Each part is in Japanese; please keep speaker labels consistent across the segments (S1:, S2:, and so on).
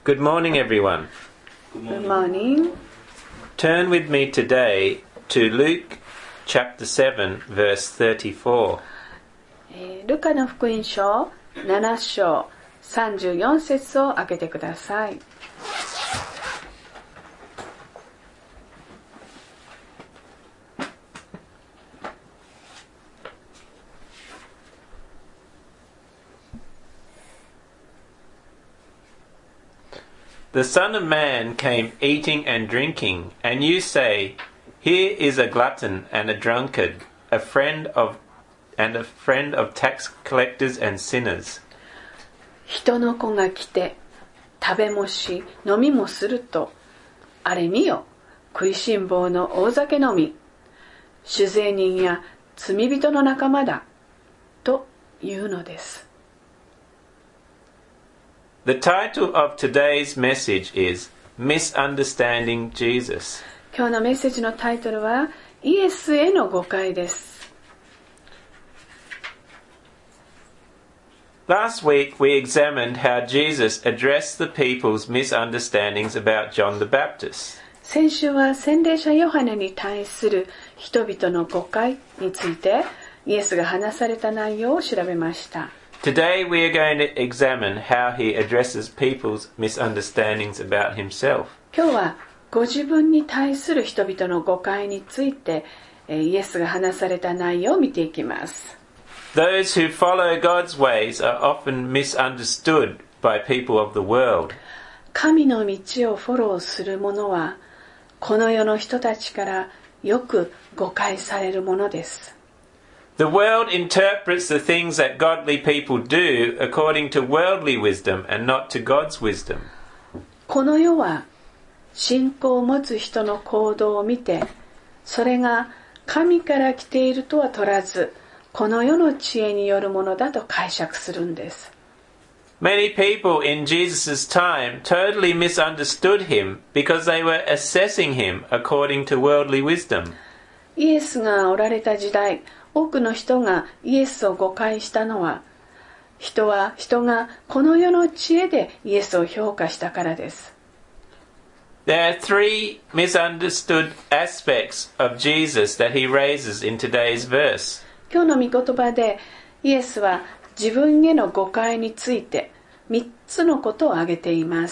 S1: Good morning, everyone.
S2: Good morning.
S1: Turn with me today to Luke chapter 7, verse 34.
S2: ルカの福音書7章34節を開けてください。
S1: The Son of Man came eating and drinking, and you say, Here is a glutton and a drunkard, a friend of tax collectors and sinners.
S2: 人の子が来て食べもし飲みもすると、あれ見よ、食いしん坊の大酒飲み、酒税人や罪人の仲間だというのです。
S1: The title of today's message is Misunderstanding Jesus.
S2: 今日のメッセージのタイトルはイエスへの誤解です。
S1: Last week we examined how Jesus addressed the people's misunderstandings about John the Baptist.
S2: 先週は洗礼者ヨハネに対する人々の誤解についてイエスが話された内容を調べました。
S1: Today we are going to examine how he addresses people's misunderstandings about himself.
S2: 今日はご自分に対する人々の誤解についてイエスが話された内容を見ていきます。
S1: Those who follow God's ways are often misunderstood by people of the world.
S2: 神の道をフォローする者はこの世の人たちからよく誤解されるものです。
S1: The world interprets the things that godly people do according to worldly wisdom and not to God's wisdom.
S2: この世は信仰を持つ人の行動を見て、それが神から来ているとは取らず、この世の知恵によるものだと解釈するんです。
S1: Many people in Jesus' time totally misunderstood him because they were assessing him according to worldly wisdom.
S2: イエスがおられた時代、多くの人がイエスを誤解したのは、人がこの世の知恵でイエスを評価したからです。
S1: There are three misunderstood aspects of Jesus that he raises in today's verse.
S2: 今日の御言葉でイエスは自分への誤解について3つのことを挙げています。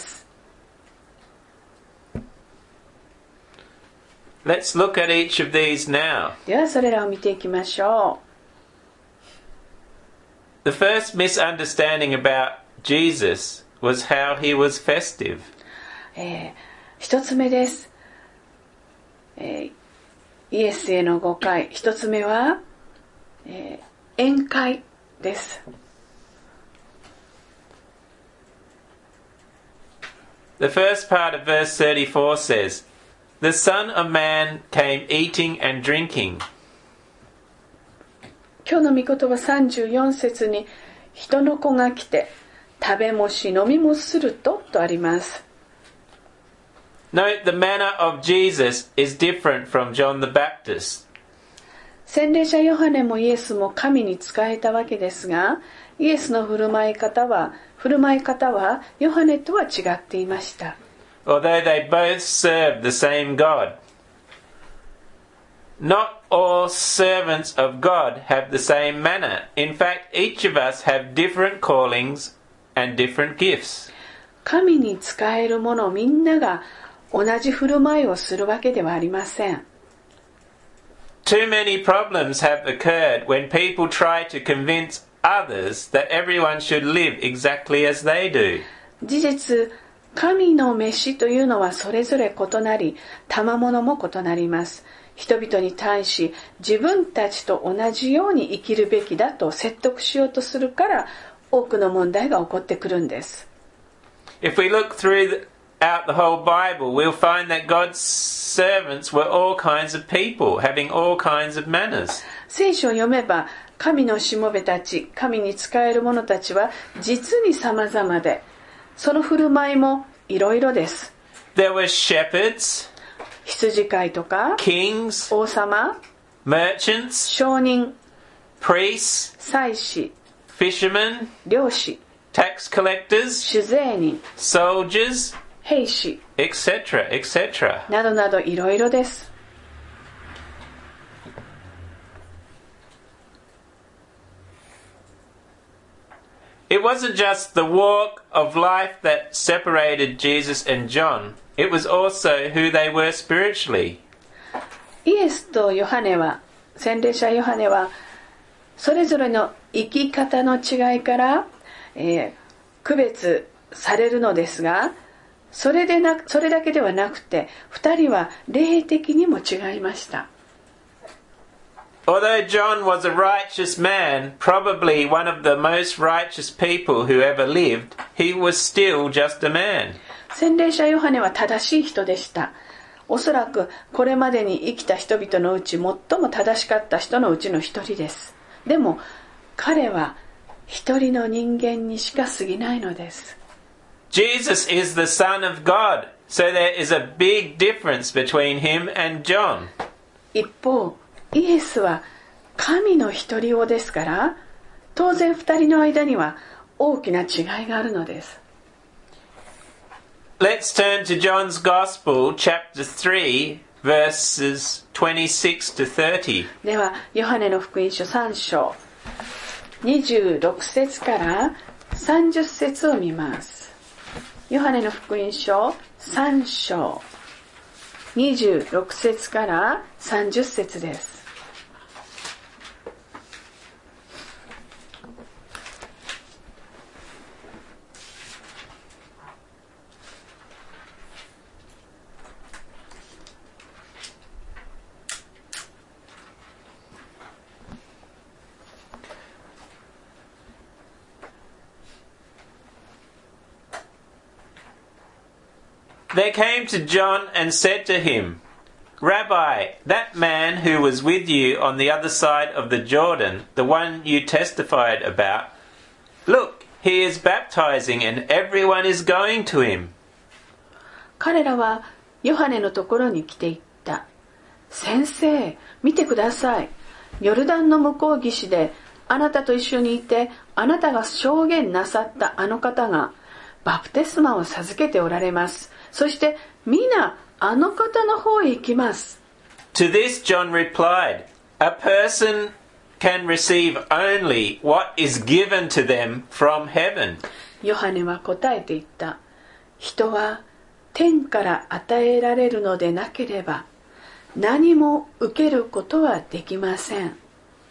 S1: Let's look at each of these now.
S2: ではそれらを見ていきましょ
S1: う。The first misunderstanding about Jesus was how he was festive.
S2: 一つ目です。イエスへの誤解。一つ目は、宴会です。
S1: The first part of verse 34 says, The Son of Man came eating and drinking.
S2: 今日の御言葉34節に、人の子が来て、食べもし飲みもするとあります。
S1: Note the manner of Jesus is different from John the Baptist.
S2: 洗礼者ヨハネもイエスも神に仕えたわけですが、イエスの振る舞い方はヨハネとは違っていました。
S1: Although they both served the same God. Not all servants of God have the same manner. In fact, each of us have different callings and different gifts.
S2: 神に仕える者みんなが同じ振る舞いをするわけではありません。
S1: Too many problems have occurred when people try to convince others that everyone should live exactly as they do.
S2: 事実、神の召しというのはそれぞれ異なり、賜物も異なります。人々に対し自分たちと同じように生きるべきだと説得しようとするから多くの問題が起こってくるんです。
S1: If we look throughout the whole Bible, we'll find that God's servants were all kinds of people, having all kinds of manners.
S2: 聖書を読めば、神のしもべたち、神に仕える者たちは実に様々で、その振る舞いもいろいろです。
S1: There were shepherds,
S2: 羊飼いとか、
S1: kings,
S2: 王様、
S1: merchants,
S2: 商人、
S1: priests,
S2: 祭司、
S1: fishermen,
S2: 漁師、
S1: tax collectors,
S2: 酒税人、
S1: soldiers,
S2: 兵士
S1: etc., etc.
S2: などなどいろいろです。
S1: It wasn't just the walk of life that separated Jesus and John. It was also who they were spiritually.
S2: イエスとヨハネは、洗礼者ヨハネは、それぞれの生き方の違いから、区別されるのですが、それだけではなくて、二人は霊的にも違いました。
S1: Although John was a righteous man, probably one of the most righteous people who ever lived, he was still just a man.
S2: 洗礼者ヨハネは正しい人でした。おそらくこれまでに生きた人々のうち最も正しかった人のうちの一人です。でも彼は一人の人間にしか過ぎないのです。
S1: Jesus is the Son of God, so there is a big difference between him and John.
S2: 一方、イエスは神の一人子ですから、当然二人の間には大きな違いがあるのです。
S1: Let's turn to John's Gospel, chapter 3, verses 26 to 30.
S2: では、ヨハネの福音書3章、26節から30節を見ます。ヨハネの福音書3章、26節から30節です。
S1: They came to John and said to him, Rabbi, that man who was with you on the other side of the Jordan, the one you testified about, look, he is baptizing and everyone is going to him.
S2: 彼らはヨハネのところに来ていった。先生、見てください。ヨルダンの向こう岸であなたと一緒にいて、あなたが証言なさったあの方がバプテスマを授けておられます。そして皆あの方の方へ行きます。
S1: To this John replied, A person can receive only what is given to them from heaven.
S2: ヨハネは答えて言った。人は天から与えられるのでなければ何も受けることはできません。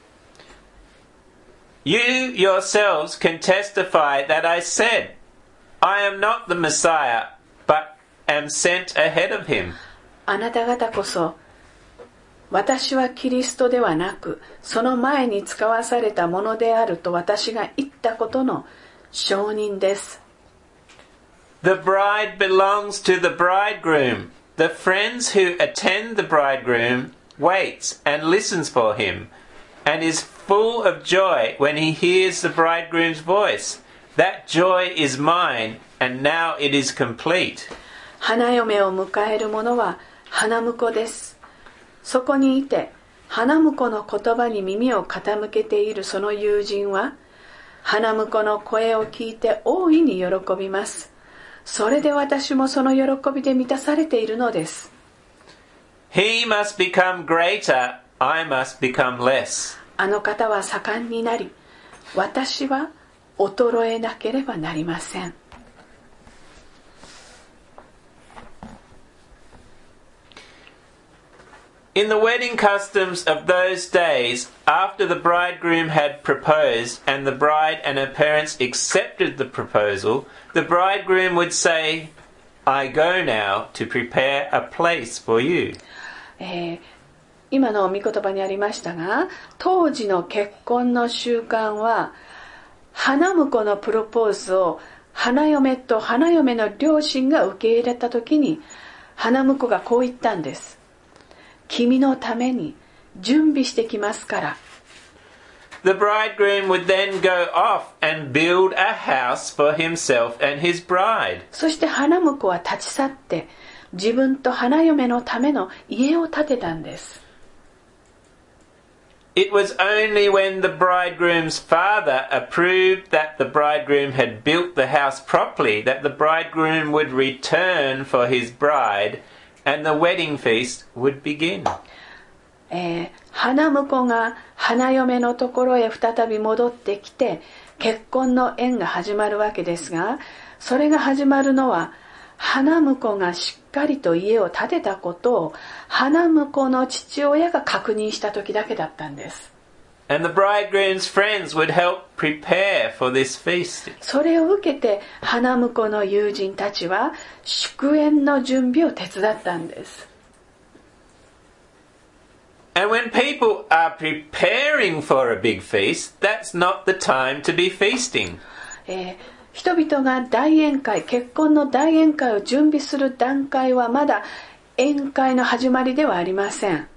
S1: You yourselves can testify that I said, I am not the Messiah, but am sent ahead of him.
S2: あなた方こそ、私はキリストではなく、その前に使わされたものであると私が言ったことの証人です。
S1: The bride belongs to the bridegroom. The friends who attend the bridegroom waits and listens for him, and is full of joy when he hears the bridegroom's voice. That joy is mine, and now it is complete.
S2: 花嫁を迎える者は花婿です。そこにいて花婿の言葉に耳を傾けているその友人は花婿の声を聞いて大いに喜びます。それで私もその喜びで満たされているのです。
S1: He must become greater, I must become less.
S2: あの方は盛んになり、私は衰えなければなりません。
S1: In the wedding customs of those days, after the bridegroom had proposed and the bride and her parents accepted the proposal, the bridegroom would say, I go now to prepare a place for you.
S2: 今の御言葉にありましたが、当時の結婚の習慣は、花婿のプロポーズを花嫁と花嫁の両親が受け入れたときに、花婿がこう言ったんです。君のために準備してきますから。
S1: The bridegroom would then go off and build a house for himself and his bride.
S2: そして花婿は立ち去って自分と花嫁のための家を建てたんです。
S1: It was only when the bridegroom's father approved that the bridegroom had built the house properly that the bridegroom would return for his bride and the wedding feast would begin.
S2: 花婿が花嫁のところへ再び戻ってきて結婚の宴が始まるわけですが、それが始まるのは花婿がしっかりと家を建てたことを花婿の父親が確認した時だけだったんです。
S1: And the bridegroom's friends would help prepare for this feast.
S2: それを受けて花婿の友人たちは祝宴の準備を手伝ったんです。
S1: And when people are preparing for a big feast, that's not the time to be feasting.
S2: 人々が大宴会、結婚の大宴会を準備する段階はまだ宴会の始まりではありません。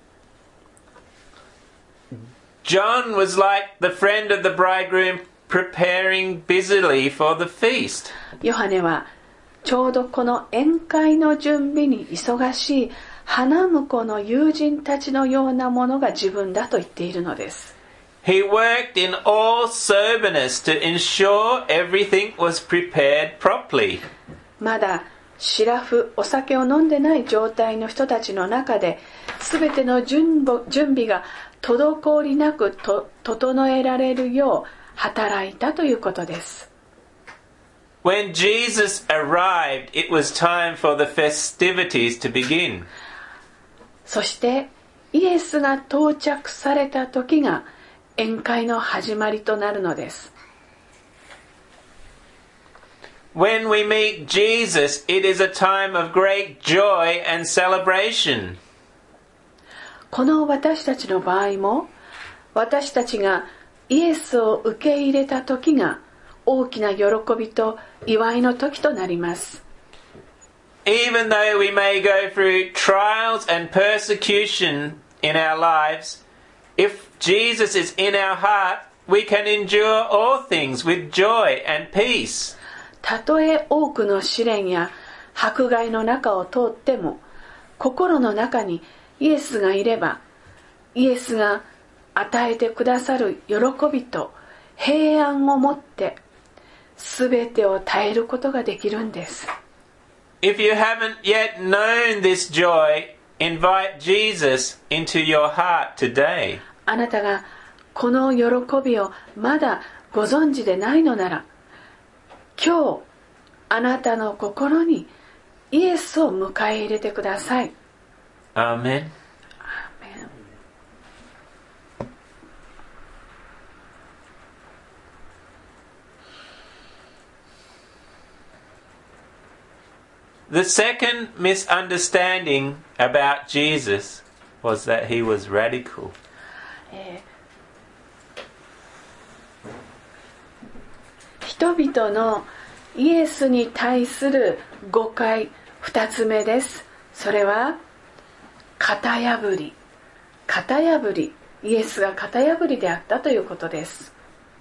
S1: John was like the friend of the bridegroom preparing busily for the feast.
S2: ヨハネはちょうどこの宴会の準備に忙しい花婿の友人たちのようなものが自分だと言っているのです。
S1: He worked in all soberness to ensure everything was prepared properly.
S2: まだシラフ、お酒を飲んでない状態の人たちの中で全ての準備が滞りなく整えられるよう働いたということです。
S1: When Jesus arrived, it was time for the festivities to begin.
S2: そしてイエスが到着された時が宴会の始まりとなるのです。
S1: When we meet Jesus, it is a time of great joy and celebration.
S2: この私たちの場合も、私たちがイエスを受け入れた時が大きな喜びと祝いの時となります。
S1: Even though we may go through trials and persecution in our lives, if Jesus is in our heart, we can endure all things with joy and peace.
S2: たとえ多くの試練や迫害の中を通っても、心の中にイエスがいれば、イエスが与えてくださる喜びと平安を持って全てを耐えることができるんです。
S1: If you haven't yet known this joy, invite Jesus into your heart today.
S2: あなたがこの喜びをまだご存知でないのなら、今日あなたの心にイエスを迎え入れてください。
S1: Amen. The second misunderstanding about Jesus was that he was radical.
S2: 人々のイエスに対する誤解2つ目です。それは型破り、イエスが型破りであったということです。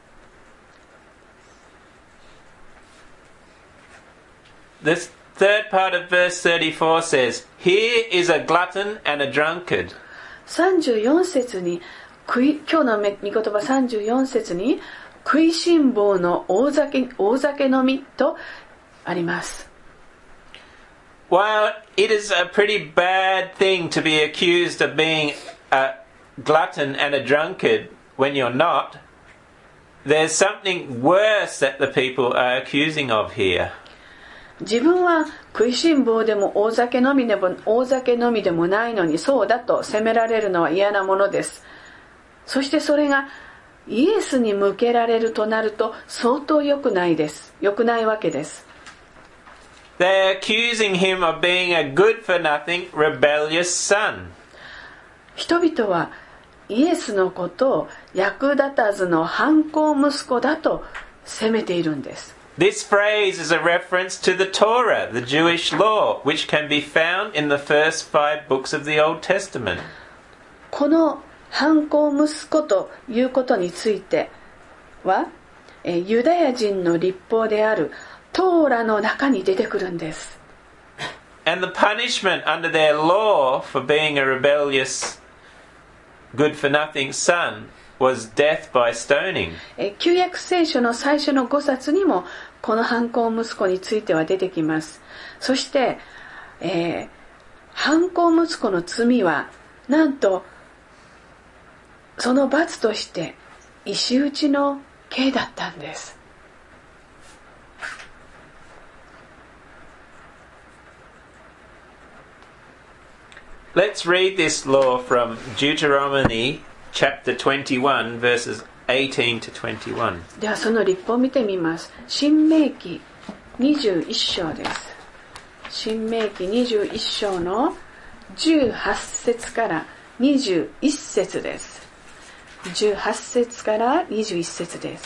S1: This third part of verse 34 says, "Here is a glutton and a drunkard."
S2: 34節に今日の御言葉34節に食いしん坊の大酒飲みとあります。
S1: While it is a pretty bad thing to be accused of being a glutton and a drunkard when you're not, there's something worse that the people are accusing of here.
S2: 自分は食いしん坊でも大酒飲みでもないのにそうだと責められるのは嫌なものです。そしてそれがイエスに向けられるとなると相当良くないわけです。
S1: They're accusing him of being a good-for-nothing, rebellious son.
S2: 人々はイエスのことを役立たずの反抗息子だと責めているんです。
S1: This phrase is a reference to the Torah, the Jewish law, which can be found in the first 5 books of the Old Testament.
S2: この反抗息子ということについては、ユダヤ人の律法であるトーラの中に出てくるんです。
S1: And the punishment under their law for being a rebellious good-for-nothing son was death by stoning.
S2: 旧約聖書の最初の5冊にもこの犯行息子については出てきます。そして、犯行息子の罪はなんとその罰として石打ちの刑だったんです。
S1: Let's read this law from Deuteronomy chapter 21 verses 18 to 21.
S2: ではその律法を見てみます。申命記21章です。申命記21章の18節から21節です。18節から21節です。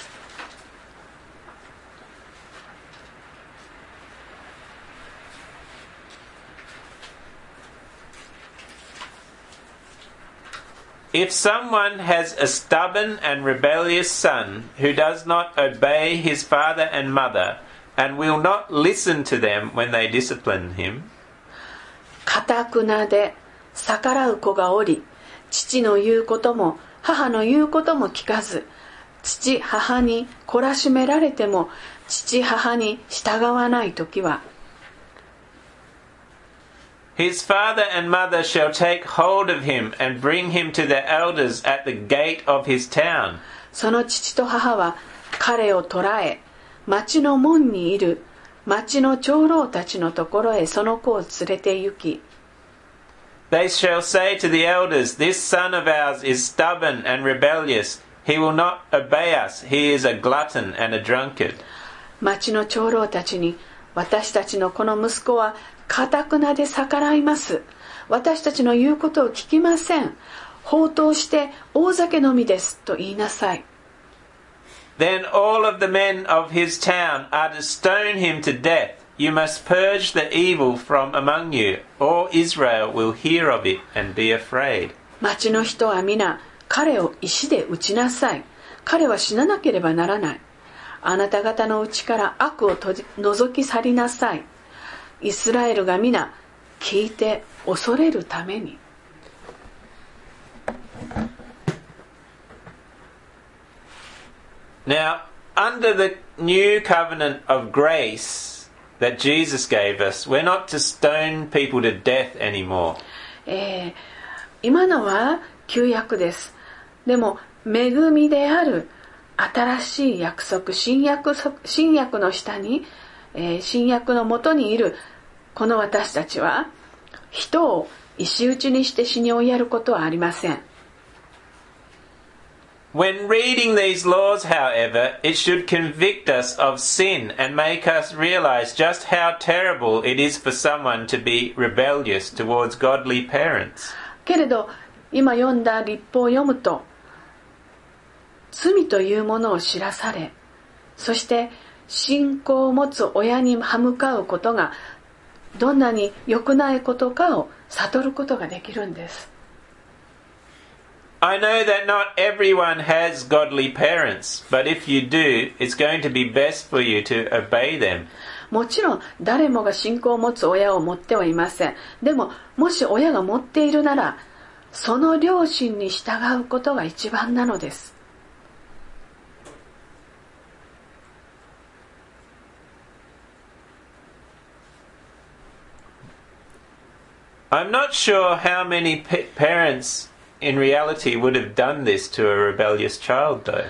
S1: If someone has a stubborn and rebellious son who does not obey his father and mother and will not listen to them when they discipline him,
S2: 堅くなで逆らう子がおり、父の言うことも母の言うことも聞かず、父母に懲らしめられても父母に従わないときは、
S1: his father and mother shall take hold of him and bring him to the elders at the gate of his town.
S2: その父と母は彼を捕らえ、町の門にいる町の長老たちのところへその子を連れて行き、
S1: They shall say to the elders, This son of ours is stubborn and rebellious. He will not obey us. He is a glutton and a drunkard.
S2: 町の長老たちに、私たちのこの息子は堅くなで逆らいます。私たちの言うことを聞きません。放蕩して大酒飲みですと言いなさい。
S1: Then all of the men of his town are to stone him to death. You must purge the evil from among you, or Israel will hear of it and be afraid.
S2: 町の人は皆彼を石で撃ちなさい。彼は死ななければならない。あなた方のうちから悪を除き去りなさい。イスラエルが皆聞いて恐れるために。
S1: Now, under the new covenant of grace that Jesus gave us, we're not to stone people to death anymore.
S2: 今のは旧約です。でも恵みである新しい約束、新約の下に、新約のもとにいるこの私たちは人を石打ちにして死に追いやることはありません。
S1: When reading these laws, however, it should convict us of sin and make us realize just how terrible it is for someone to be rebellious towards godly parents.
S2: けれど今読んだ律法を読むと罪というものを知らされ、そして信仰を持つ親に歯向かうことがどんなに良くないことかを悟ることができるんです。
S1: I know that not everyone has godly parents, but if you do, it's going to be best for you to obey them.
S2: もちろん誰もが信仰を持つ親を持ってはいません。でももし親が持っているなら、その両親に従うことが一番なのです。
S1: I'm not sure how many parents in reality would have done this to a rebellious child, though.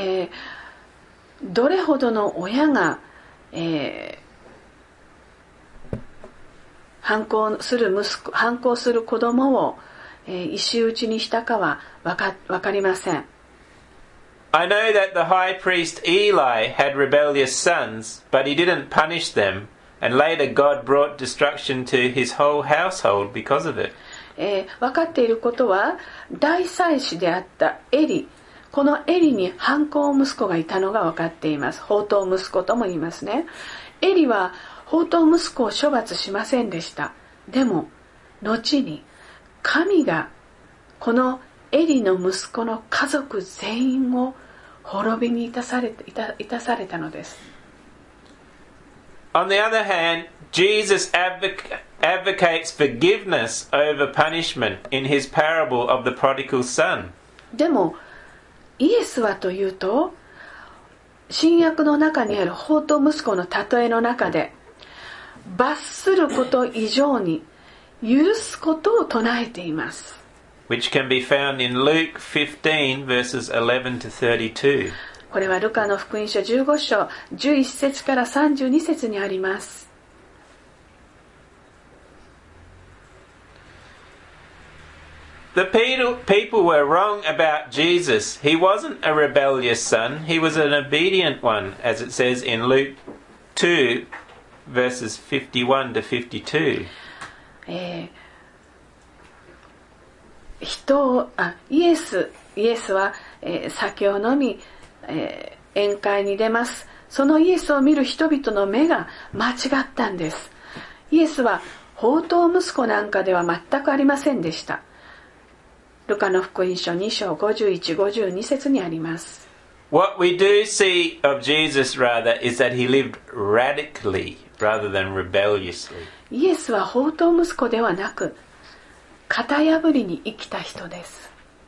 S2: どれほどの親が、反抗する子供を、石打ちにしたかはわかりません。
S1: I know that the high priest Eli had rebellious sons, but he didn't punish them, and later God brought destruction to his whole household because of it.
S2: 分かっていることは大祭司であったエリ、このエリに反抗息子がいたのが分かっています。放蕩息子とも言いますね。エリは放蕩息子を処罰しませんでした。でも後に神がこのエリの息子の家族全員を滅びにいたされたのです。
S1: On the other hand, Jesus advocates forgiveness over punishment in his parable of the prodigal son.
S2: でもイエスはというと、新約の中にある放蕩息子の例えの中で、罰すること以上に許すことを唱えています。
S1: Which can be found in Luke 15 verses 11 to 32.
S2: これはルカの福音書15章11節から32節にあります。
S1: The people were wrong about Jesus. He wasn't a rebellious son. He was an obedient one, as it says in Luke 2, verses 51 to 52.
S2: イエスは、酒を飲み、宴会に出ます。そのイエスを見る人々の目が間違ったんです。イエスは放蕩息子なんかでは全くありませんでした。ルカの福音書2章51、52節にあります。
S1: What we do see of Jesus rather is that he lived radically rather than rebelliously.
S2: イエスは放蕩息子ではなく、型破りに生きた人です。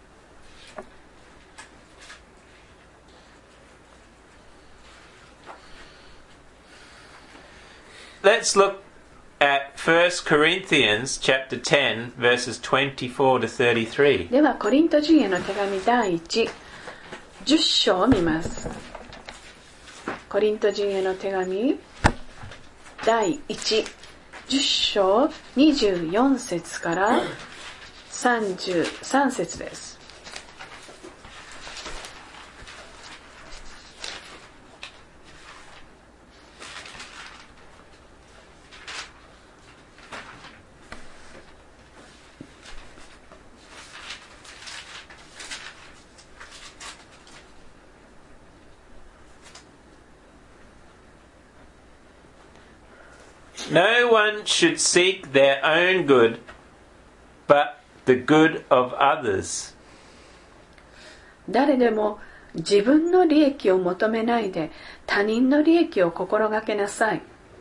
S1: Let's look at 1 Corinthians chapter 10 verses 24 to 33.
S2: ではコリント人への手紙第1、10章を見ます。コリント人への手紙第1、10章24節から33節です。
S1: No one should seek their own good, but the good of others.
S2: 誰でも自分の利益を求めないで他人の利益を心がけなさい。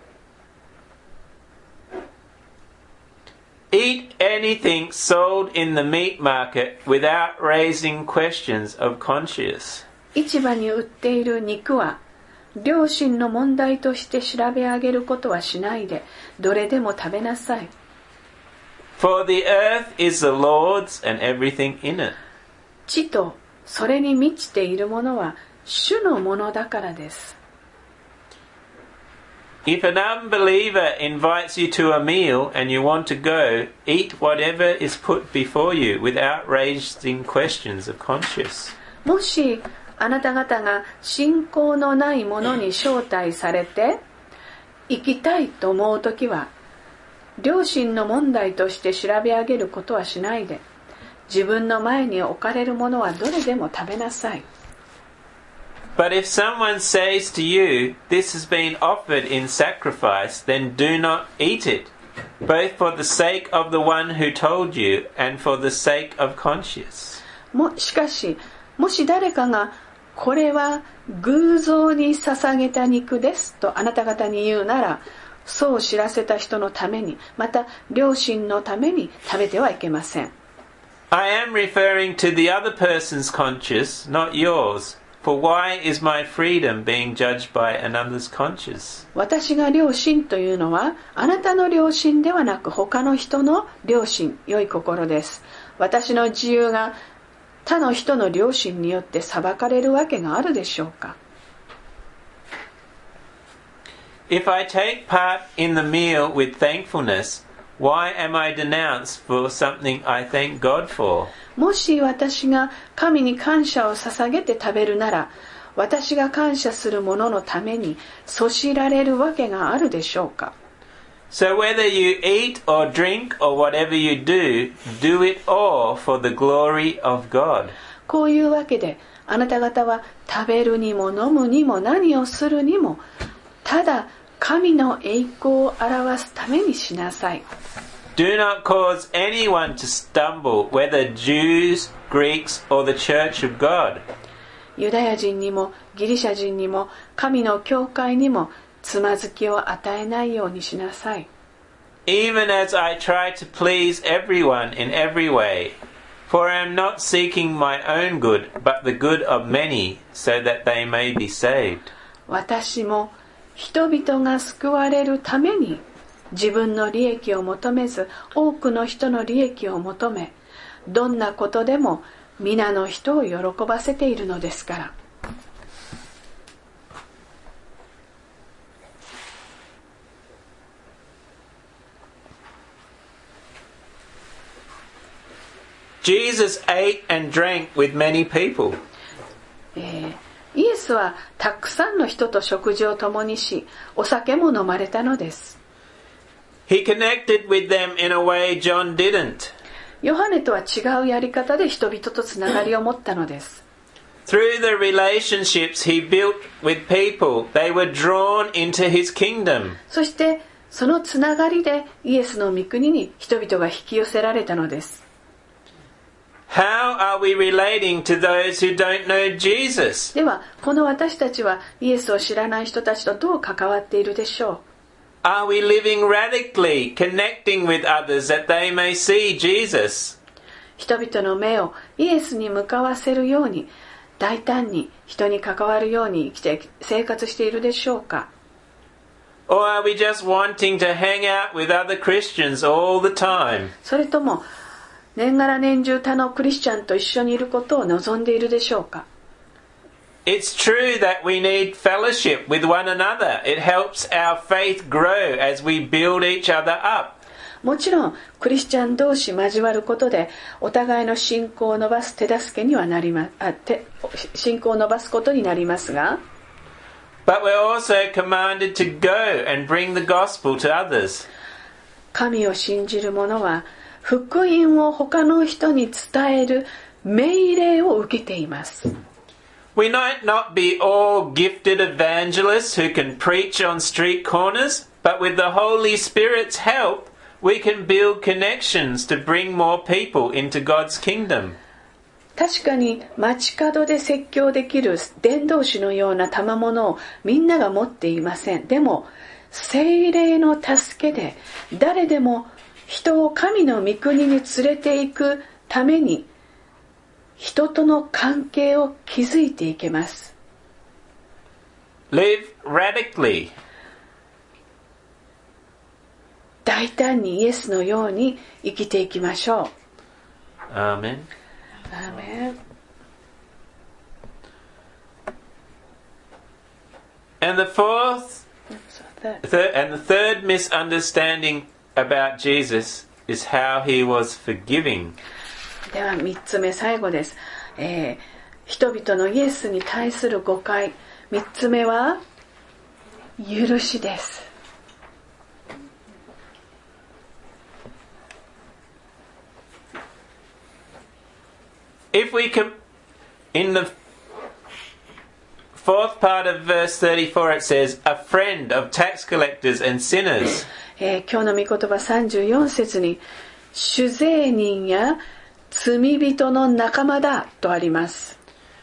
S1: Eat anything sold in the meat market without raising questions of conscience.
S2: 市場に売っている肉は良心の問題として調べ上げることはしないで、どれでも食べなさい。
S1: For the earth is the Lord's and everything in it.
S2: 地とそれに満ちているものは主のものだからです。
S1: If an unbeliever invites you to a meal and you want to go, eat whatever is put before you without raising questions of conscience.
S2: もしあなた方が信仰のないものに招待されて行きたいと思うときは、良心の問題として調べ上げることはしないで、自分の前に置かれるものはどれでも食べなさい。
S1: But if someone says to you, "This has been offered in sacrifice," then do not eat it, both for the sake of the one who told you and for the sake of conscience.
S2: しかし、もし誰かがこれは偶像に捧げた肉ですとあなた方に言うなら、そう知らせた人のために、また良心のために食べてはいけません。
S1: I am referring to the other person's conscience, not yours. For why is my freedom being judged by another's conscience?
S2: 私が良心というのは、あなたの良心ではなく他の人の良心、良い心です。私の自由が他の人の良心によって裁かれるわけがあるでしょうか。
S1: If I take part in the meal with thankfulness, why am I denounced for something I thank God for?
S2: もし私が神に感謝を捧げて食べるなら、私が感謝するもののためにそしられるわけがあるでしょうか。
S1: So whether you eat or drink or whatever you do, do it all for the glory of God.
S2: こういうわけで、あなた方は食べるにも飲むにも何をするにも、ただ神の栄光を表すためにしなさい。
S1: Do not cause anyone to stumble, whether Jews, Greeks, or the Church of God.
S2: ユダヤ人にもギリシャ人にも神の教会にもつまずきを与えないようにしなさい。
S1: Even as I try to please everyone in every way, for I am not seeking my own good, but the good of many, so that they may be saved.
S2: 私も人々が救われるために自分の利益を求めず、多くの人の利益を求め、どんなことでも皆の人を喜ばせているのですから。
S1: Jesus ate and drank with many people.
S2: イエスはたくさんの人と食事を共にし、お酒も飲まれたのです。
S1: He connected with them in a way John didn't.
S2: ヨハネとは違うやり方で人々とつながりを持ったのです。
S1: Through the relationships he built with people, they were drawn into his kingdom.
S2: そしてそのつながりでイエスの御国に人々が引き寄せられたのです。
S1: How are we relating to those who don't know Jesus?
S2: では、この私たちはイエスを知らない人たちとどう関わっているでしょう？
S1: Are we living radically, connecting with others that they may see Jesus?
S2: 人々の目をイエスに向かわせるように、大胆に人に関わるように生きて生活しているでしょうか？
S1: Or are we just wanting to hang out with other Christians all the time?
S2: それとも年がら年中他のクリスチャンと一緒にいることを望んでいるでしょうか？
S1: It's true that we need fellowship with one another. It helps our faith grow as we build each other up.
S2: もちろんクリスチャン同士交わることでお互いの信仰を伸ばす手助けにはなり信仰を伸ばすことになりますが、
S1: But we're also commanded to go and bring the gospel to others.
S2: 神を信じる者は福音を他の人に伝える命令を受けています。
S1: We might not be all gifted evangelists who can preach on street corners, but with the Holy Spirit's help, we can build connections to bring more people into God's kingdom.
S2: 確かに街角で説教できる伝道師のような賜物をみんなが持っていません。でも聖霊の助けで誰でも人を神の御国に連れて行くために人との関係を築いていけます。
S1: Live radically.
S2: 大胆にイエスのように生きていきましょう。
S1: Amen.
S2: アーメン。
S1: And the third misunderstanding about Jesus is how he was forgiving.
S2: では3つ目、最後です。人々のイエスに対する誤解。3つ目は許しです。
S1: If we can, in the fourth part of verse 34 it says, a friend of tax collectors and sinners.
S2: 今日の御言葉34節に主税人や罪人の仲間だとあります。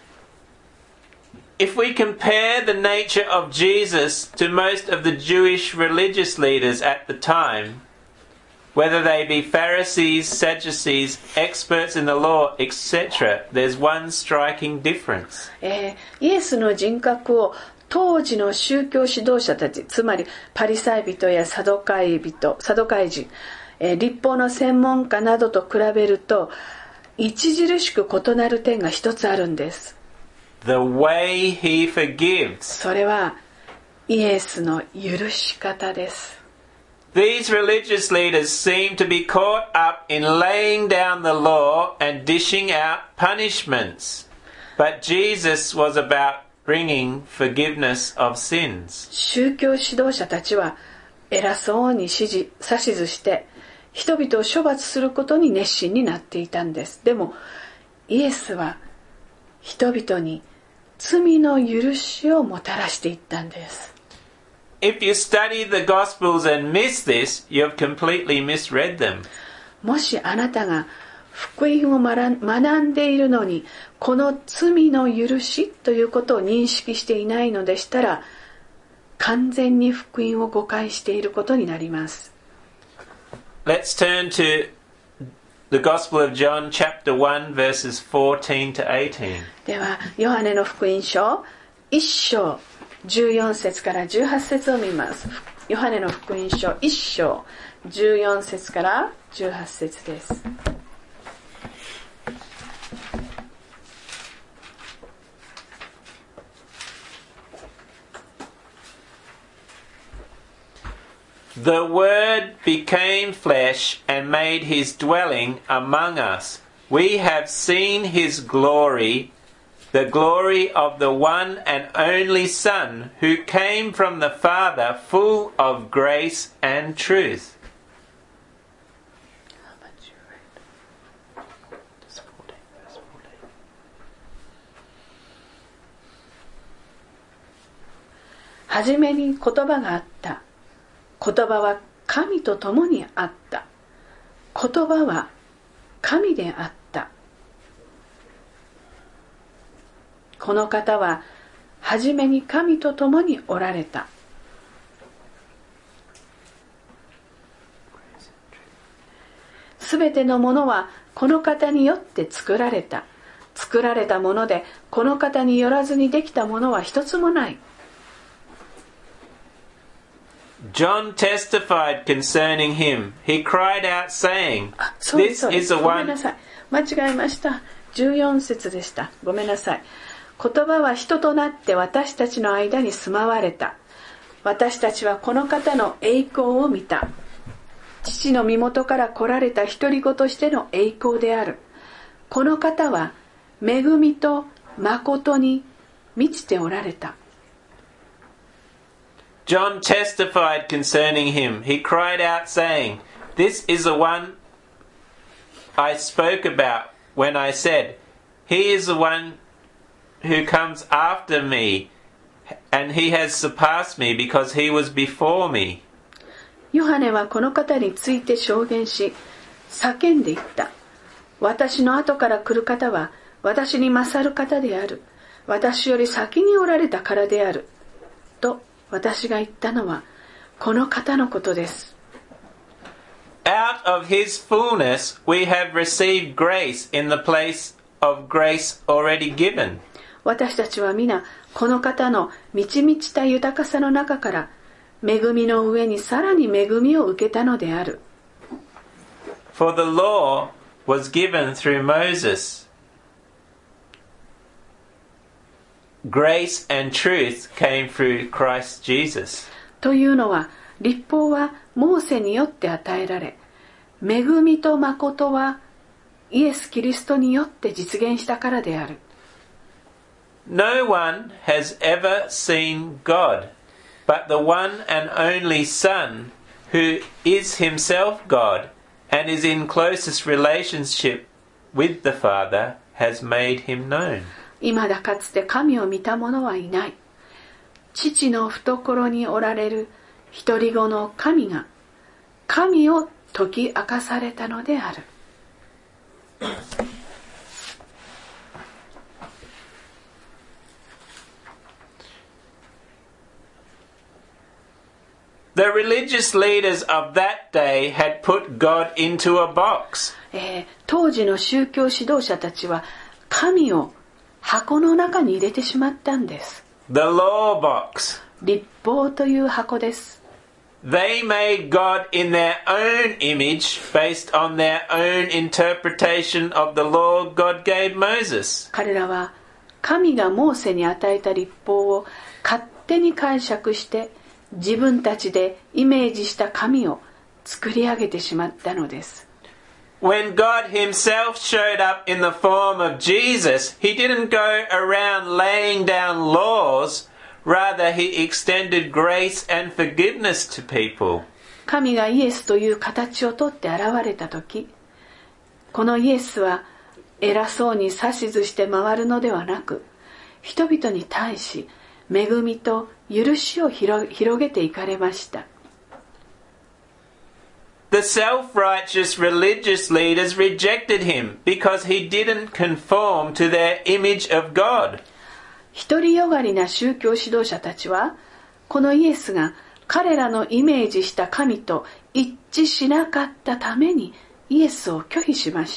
S1: If we compare the nature of Jesus to most of the Jewish religious leaders at the time, whether they be Pharisees, Sadducees, experts in the law, etc., there's one striking difference.
S2: イエスの人格を当時の宗教指導者たち、つまりパリサイ人やサドカイ人、律法の専門家などと比べると著しく異なる点が一つあるんです。
S1: The way he forgives.
S2: それはイエスの許し方です。
S1: These religious leaders seem to be caught up in laying down the law and dishing out punishments. But Jesus was about bringing forgiveness of sins.
S2: 宗教指導者たちは偉そうに指図して人々を処罰することに熱心になっていたんです。でもイエスは人々に罪の許しをもたらしていったんです。
S1: If you study the Gospels and miss this, you've completely misread them.
S2: もしあなたが福音を学んでいるのにこの罪の許しということを認識していないのでしたら完全に福音を誤解していることになります。
S1: Let's turn to the Gospel of John chapter 1 verses 14 to 18.
S2: ではヨハネの福音書1章14節から18節を見ます。ヨハネの福音書1章14節から18節です。
S1: The Word became flesh and made his dwelling among us. We have seen his glory, the glory of the one and only Son, who came from the Father, full of grace and truth.
S2: How much you read?
S1: Verse 14.
S2: はじめに言葉があった。言葉は神と共にあった。言葉は神であった。この方ははじめに神と共におられた。すべてのものはこの方によって作られた。作られたものでこの方によらずにできたものは一つもない。
S1: John testified concerning him. He cried out saying,
S2: そうです
S1: This is the
S2: ごめんな
S1: one...
S2: さい。間違えました。14節でした。ごめんなさい。言葉は人となって私たちの間に住まわれた。私たちはこの方の栄光を見た。父の身元から来られた独り子としての栄光である。この方は恵みと誠に満ちておられた。
S1: John testified concerning him. He cried out saying, This is the one I spoke about when I said, He is the one who comes after me, and he has surpassed me because he was before me.
S2: ヨハネはこの方について証言し、叫んでいった。私の後から来る方は私に勝る方である。私より先におられたからである。と私が言ったのはこの方のことです。
S1: Out of his fullness we have received grace in the place of grace already given.
S2: 私たちは皆この方の満ち満ちた豊かさの中から恵みの上にさらに恵みを受けたのである。
S1: For the law was given through Moses. Grace and truth came through Christ Jesus.
S2: というのは律法はモーセによって与えられ、恵みと誠はイエス・キリストによって実現したからである。
S1: No one has ever seen God, but the one and only Son, who is himself God and is in closest relationship with the Father, has made him known.
S2: 今だかつて神を見た者はいない。父の懐におられる独り子の神が神を解き明かされたのである。
S1: The religious leaders of that day had put God into a box.
S2: 当時の宗教指導者たちは神を箱の中に入れてしまったんです。
S1: The law box.
S2: 律法という箱です。
S1: They made God in their own image based on their own interpretation of the law God gave Moses.
S2: 彼らは神がモーセに与えた律法を勝手に解釈して自分たちでイメージした神を作り上げてしまったのです。
S1: When God himself showed up in the form of Jesus, he didn't go around laying down laws, rather he extended grace and forgiveness to people.
S2: 神がイエスという形をとって現れたとき、このイエスは偉そうに指図して回るのではなく、人々に対し恵みと許しを広げていかれました。
S1: The self-righteous religious leaders rejected him because he didn't conform to their image of God.
S2: 独りよがりな宗教指導者たちはこのイエスが彼らのイメージした神と一致しなかったためにイエスを拒否しました。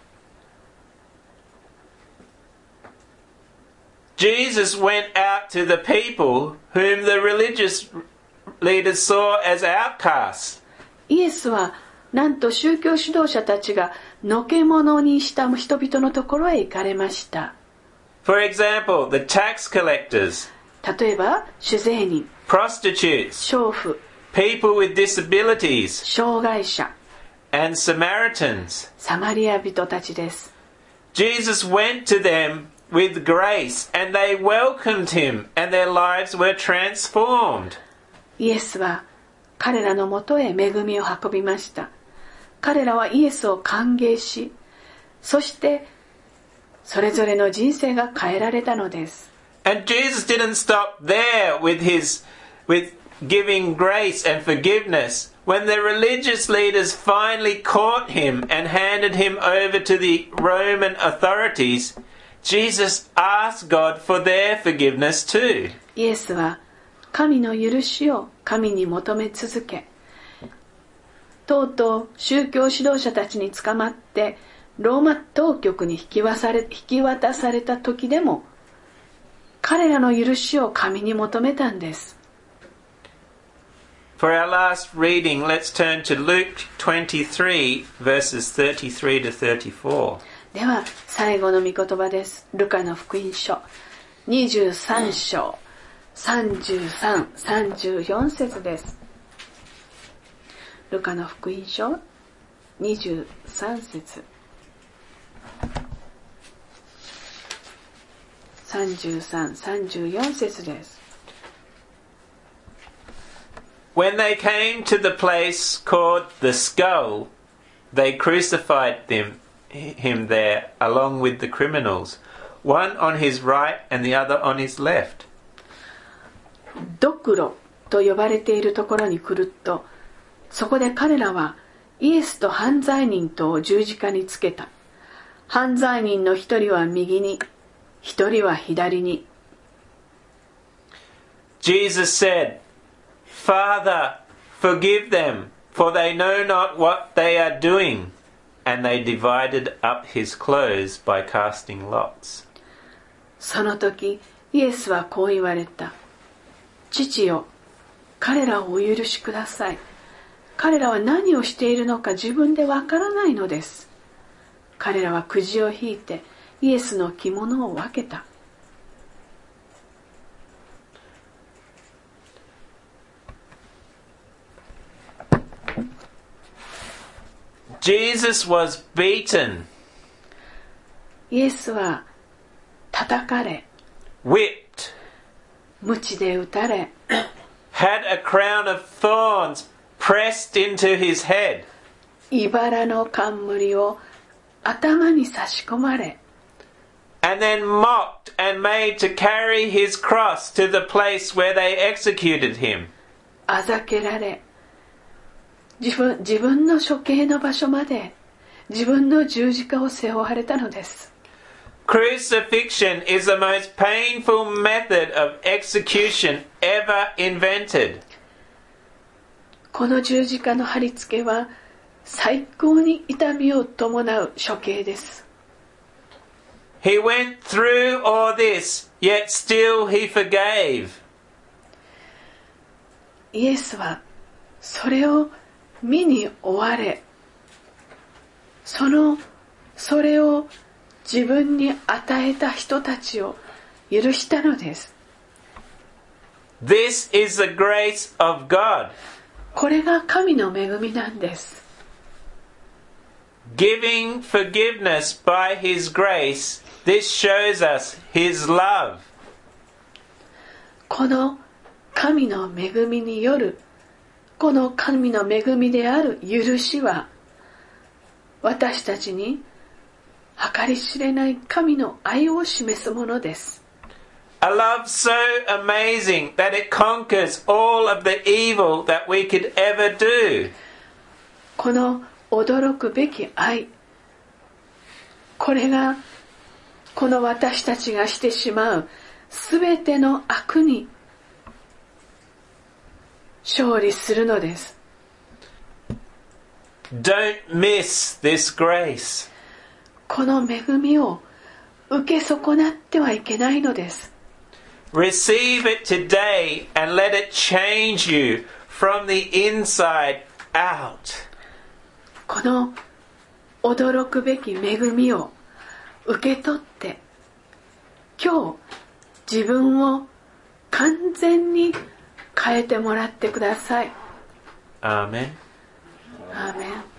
S1: Jesus went out to the people whom the religious leaders saw as outcasts.
S2: イエスはなんと宗教指導者たちがのけ者にした人々のところへ行かれました。
S1: For example, the tax collectors,
S2: 例えば酒税人、
S1: prostitutes,
S2: 娼婦、
S1: people with disabilities,
S2: 障害者、
S1: and Samaritans.
S2: サマリア人たちです。
S1: Jesus went to them with grace and they welcomed him and their lives were transformed.
S2: イエスは彼らのもとへ恵みを運びました。彼らはイエスを歓迎し、そしてそれぞれの人生が変えられたのです。
S1: And Jesus didn't stop there with giving grace and forgiveness. When the religious leaders finally caught him and handed him over to the Roman authorities, Jesus asked God for their forgiveness too.
S2: イエスは神の許しを神に求め続け、とうとう宗教指導者たちに捕まってローマ当局に引き渡された時でも彼らの許しを神に求めたんです。
S1: For our last reading, let's turn to Luke 23 verses 33 to 34.
S2: では最後の御言葉です。ルカの福音書23章33、34節です。ルカの福音書23節33、34節です。
S1: When they came to the place called the Skull, they crucified him there along with the criminals, one on his right and the other on his left.
S2: ドクロと呼ばれているところに来ると、そこで彼らはイエスと犯罪人とを十字架につけた。犯罪人の一人は右に、一人は左に。
S1: Jesus said, Father, forgive them, for they know not what they are doing. And they divided up his clothes by casting lots.
S2: その時、イエスはこう言われた。父よ、彼らをお許しください。彼らは何をしているのか自分でわからないのです。彼らはくじを引いてイエスの着物を分けた。
S1: Jesus was beaten,
S2: イエスは叩かれ、
S1: whipped,
S2: 鞭で打たれ、
S1: had a crown of thorns pressed into his head,
S2: 茨の冠を頭に差し込まれ、
S1: and then mocked and made to carry his cross to the place where they executed him.
S2: あざけられ、自分の処刑の場所まで自分の十字架を背負われたのです。
S1: Crucifixion is the most painful method of execution ever invented.
S2: この十字架の貼り付けは最高に痛みを伴う処刑です。
S1: He went through all this, yet still he forgave.
S2: イエスはそれを身に追われ、それを自分に与えた人たちを許したのです。
S1: This is the grace of God.
S2: これが神の恵みなんです。
S1: Giving forgiveness by His grace, this shows us His love.
S2: この神の恵みによる、この神の恵みである許しは、私たちに計り知れない神の愛を示すものです。
S1: A love so amazing that it conquers all of the evil that we could ever do.
S2: この驚くべき愛、これがこの私たちがしてしまうすべての悪に勝利するのです。
S1: Don't miss this grace.
S2: この恵みを受け損なってはいけないのです。
S1: Receive it today and let it change you from the inside out.
S2: この驚くべき恵みを受け取って、今日自分を完全に変えてもらってください。
S1: Amen.
S2: アーメン。